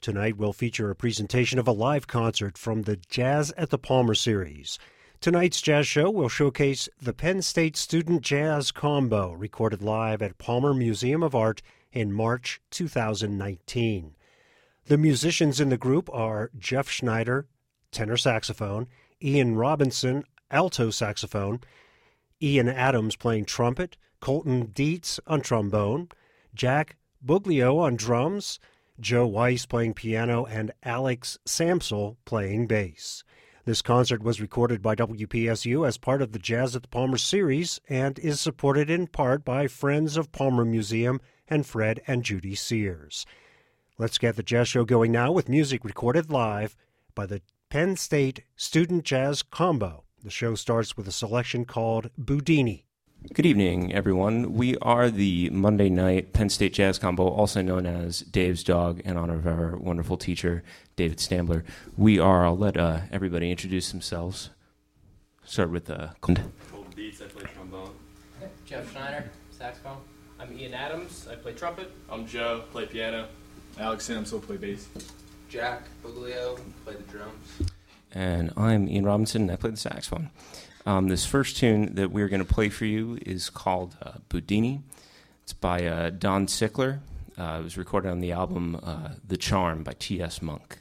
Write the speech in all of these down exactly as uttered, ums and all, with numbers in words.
Tonight will feature a presentation of a live concert from the Jazz at the Palmer series. Tonight's jazz show will showcase the Penn State Student Jazz Combo, recorded live at Palmer Museum of Art in March two thousand nineteen. The musicians in the group are Jeff Schneider, tenor saxophone, Ian Robinson, alto saxophone, Ian Adams playing trumpet, Colton Dietz on trombone, Jack Buglio on drums, Joe Weiss playing piano, and Alex Samsel playing bass. This concert was recorded by W P S U as part of the Jazz at the Palmer series and is supported in part by Friends of Palmer Museum and Fred and Judy Sears. Let's get the jazz show going now with music recorded live by the Penn State Student Jazz Combo. The show starts with a selection called Boudini. Good evening, everyone. We are the Monday night Penn State Jazz Combo, also known as Dave's Dog, in honor of our wonderful teacher, David Stambler. We are, I'll let uh, everybody introduce themselves. Start with uh, Colton Dietz, I play trombone. Jeff Schneider, saxophone. I'm Ian Adams, I play trumpet. I'm Joe, play piano. Alex Samsel, play bass. Jack Buglio, play the drums. And I'm Ian Robinson, and I play the saxophone. Um, this first tune that we're going to play for you is called uh, Boudini. It's by uh, Don Sickler. Uh, it was recorded on the album uh, The Charm by T S. Monk.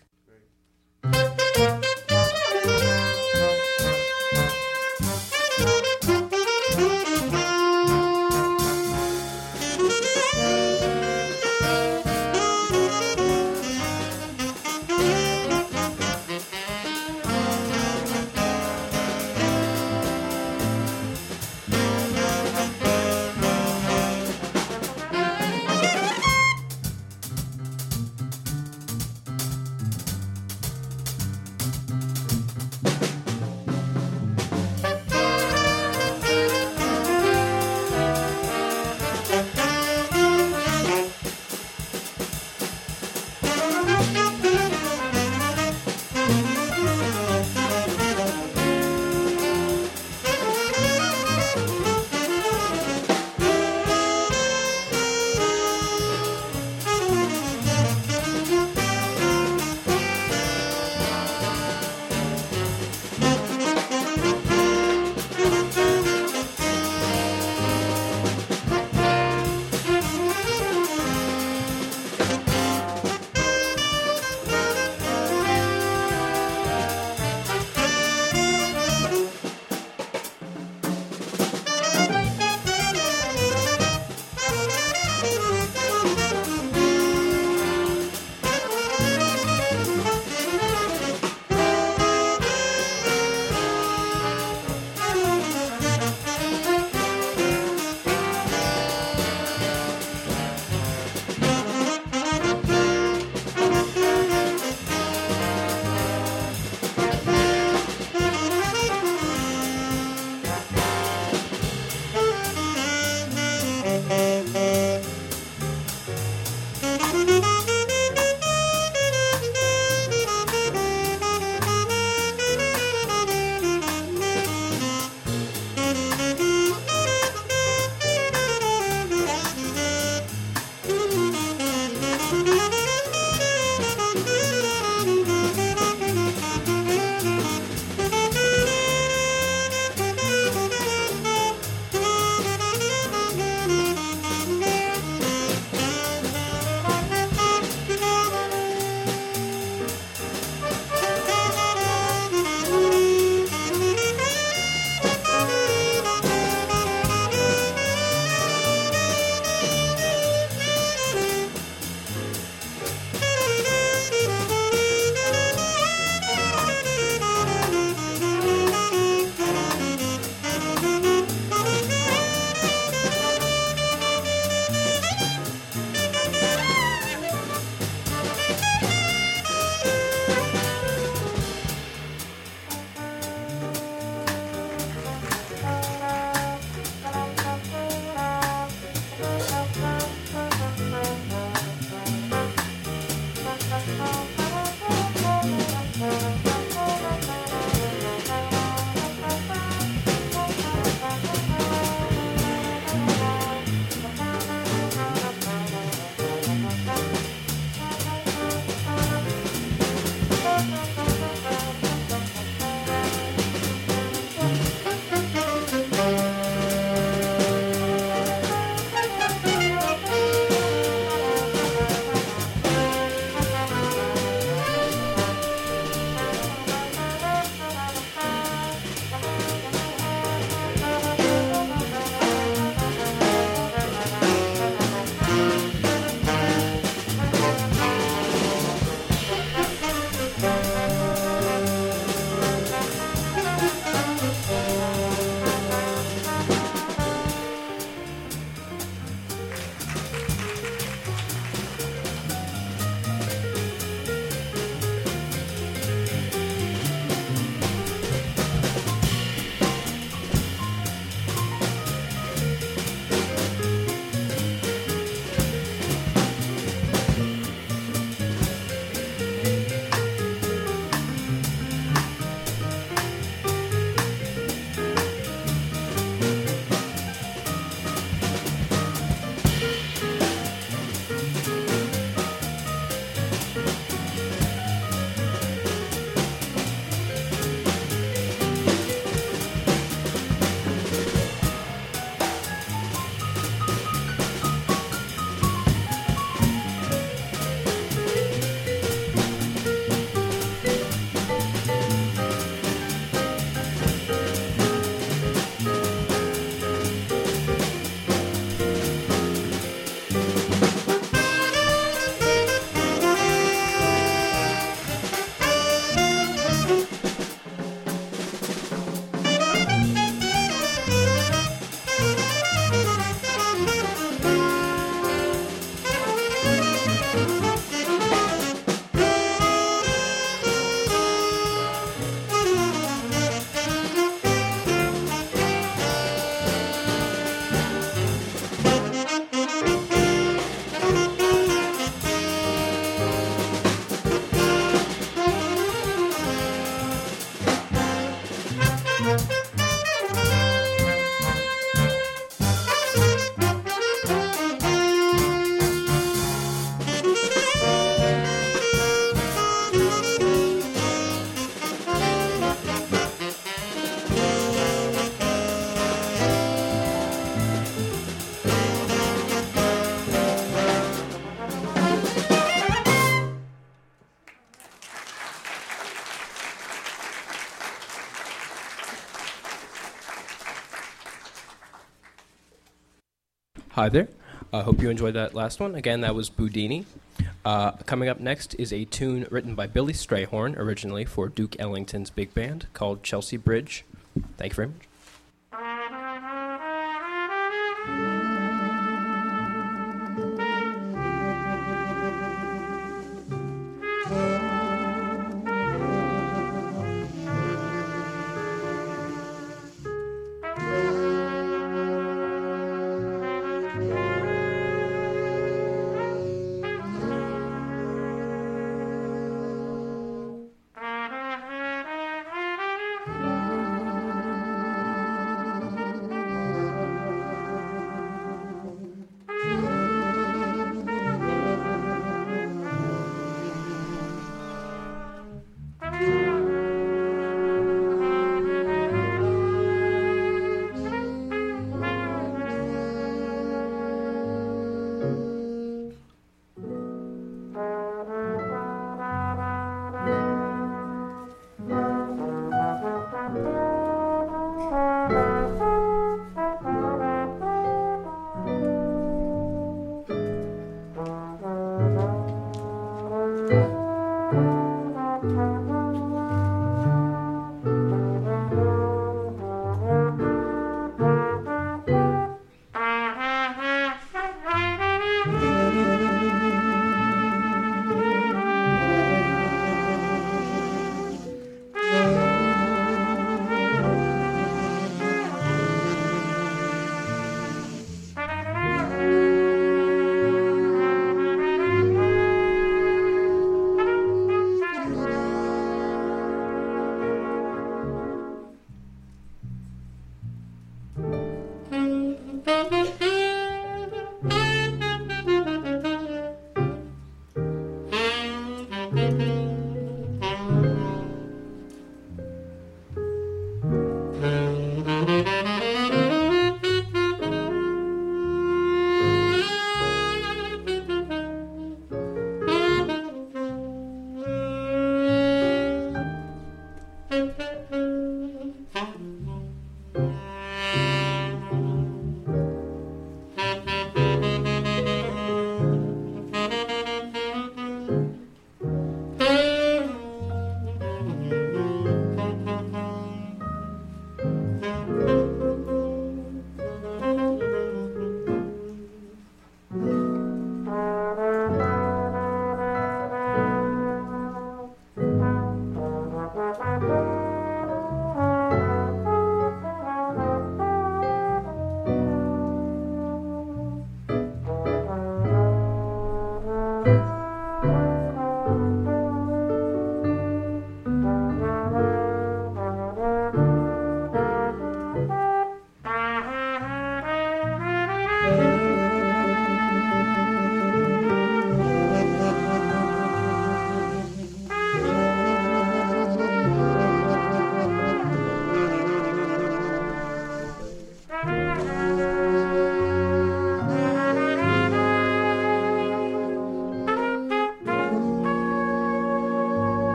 Hi there. I uh, hope you enjoyed that last one. Again, that was Boudini. Uh, coming up next is a tune written by Billy Strayhorn, originally for Duke Ellington's big band, called Chelsea Bridge. Thank you very much.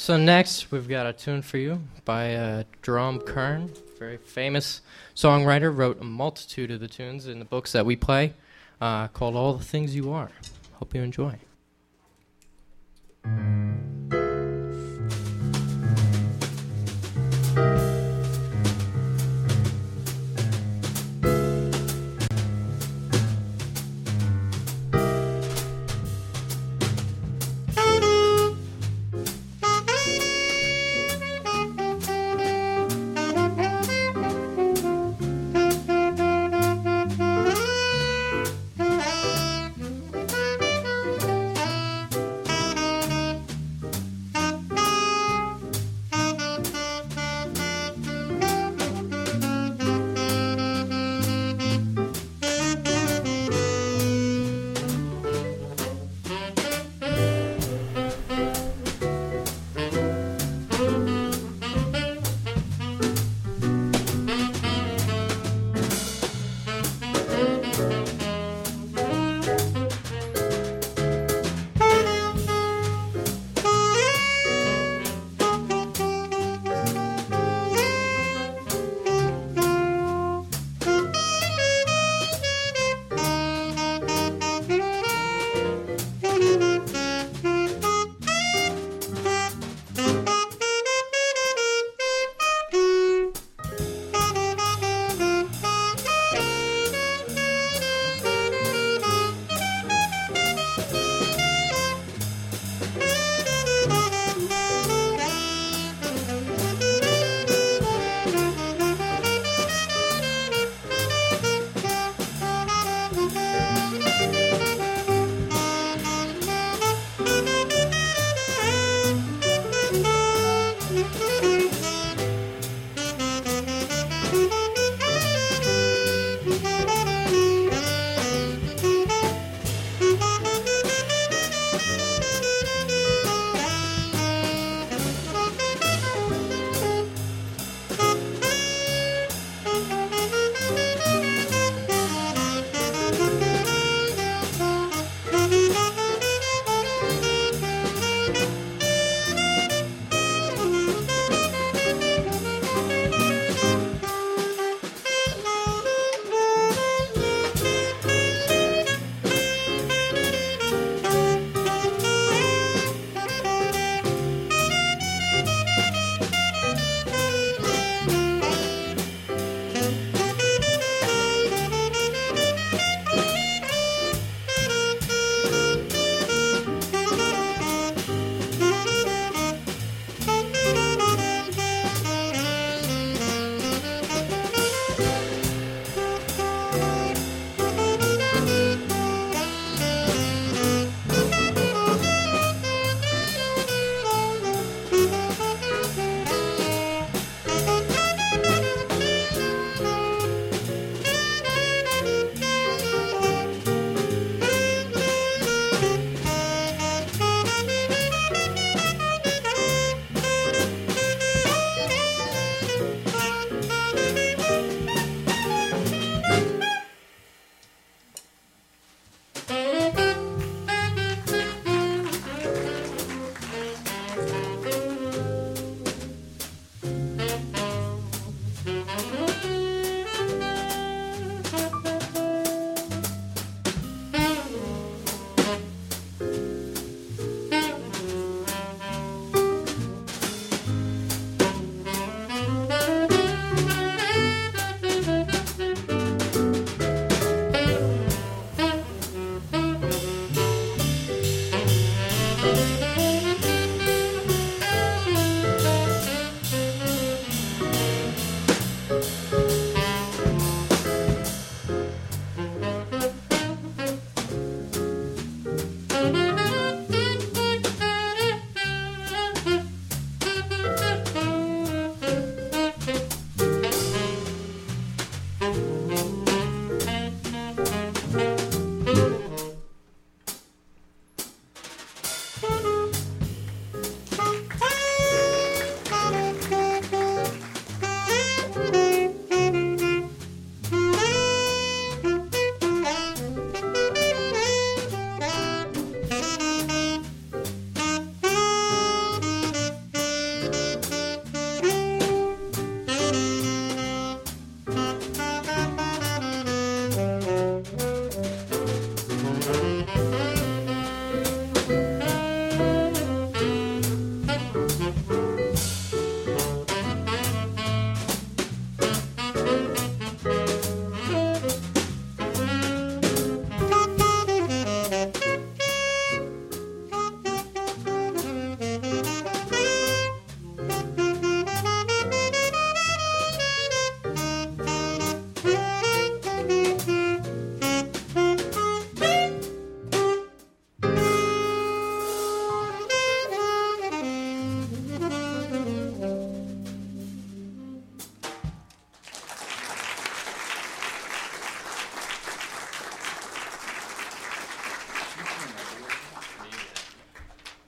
So next, we've got a tune for you by uh, Jerome Kern, very famous songwriter, wrote a multitude of the tunes in the books that we play, uh, called All the Things You Are. Hope you enjoy.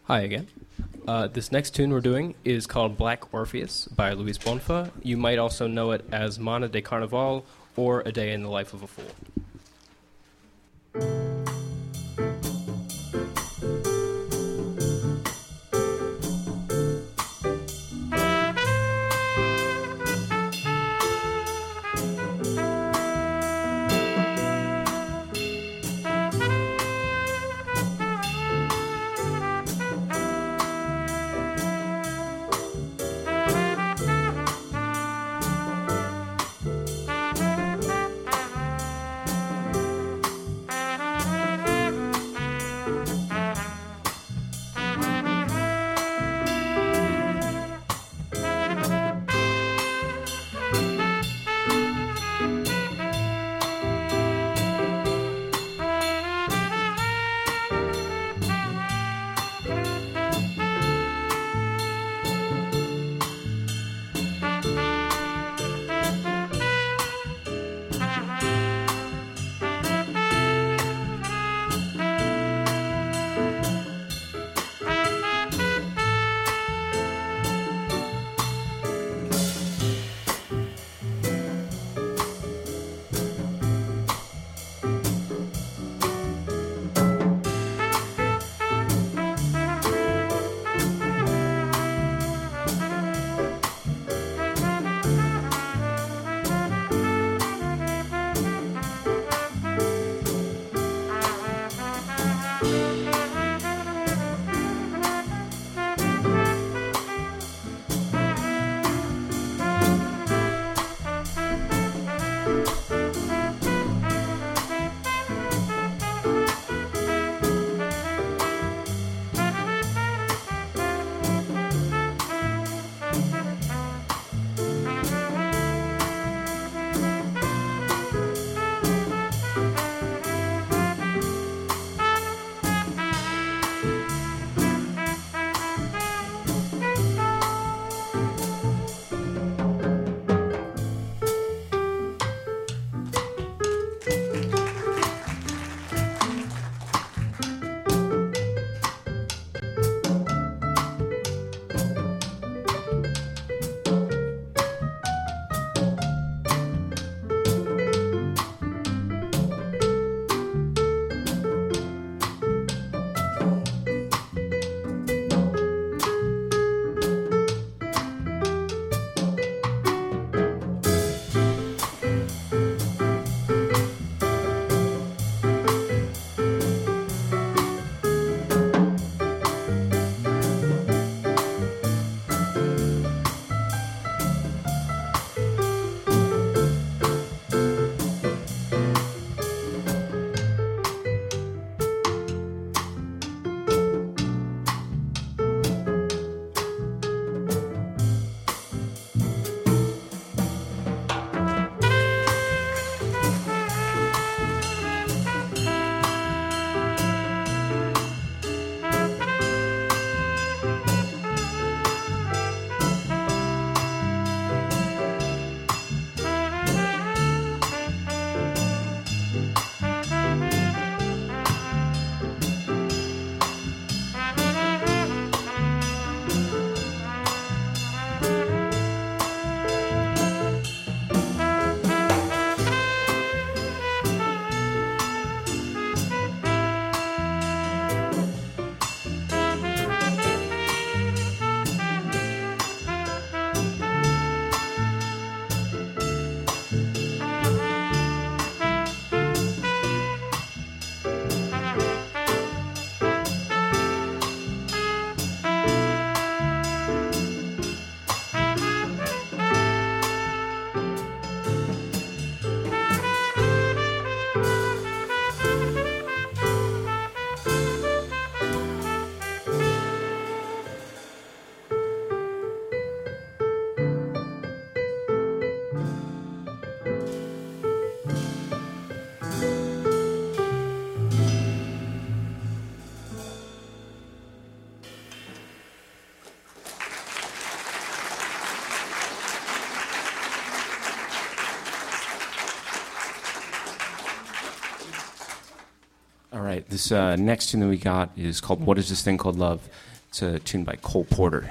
Hi again. Uh, this next tune we're doing is called Black Orpheus by Luis Bonfa. You might also know it as Mana de Carnaval or A Day in the Life of a Fool. All right, this uh, next tune that we got is called What Is This Thing Called Love? It's a tune by Cole Porter.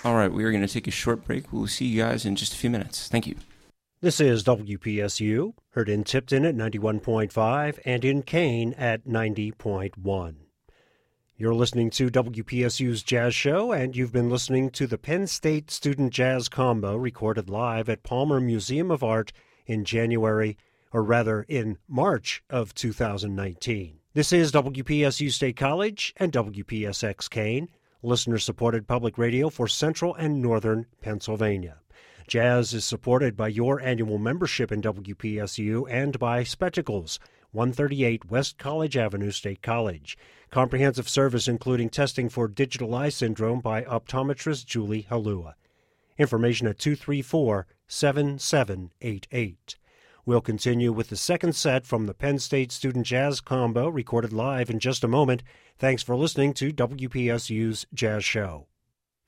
All right, we are going to take a short break. We'll see you guys in just a few minutes. Thank you. This is W P S U, heard in Tipton at ninety-one point five and in Kane at ninety point one. You're listening to W P S U's Jazz Show, and you've been listening to the Penn State Student Jazz Combo recorded live at Palmer Museum of Art in January, or rather in March of two thousand nineteen. This is W P S U State College and W P S X Kane, listener-supported public radio for Central and Northern Pennsylvania. Jazz is supported by your annual membership in W P S U and by Spectacles, one thirty-eight West College Avenue, State College. Comprehensive service including testing for digital eye syndrome by optometrist Julie Halua. Information at two three four, seven seven eight eight. We'll continue with the second set from the Penn State Student Jazz Combo recorded live in just a moment. Thanks for listening to W P S U's Jazz Show.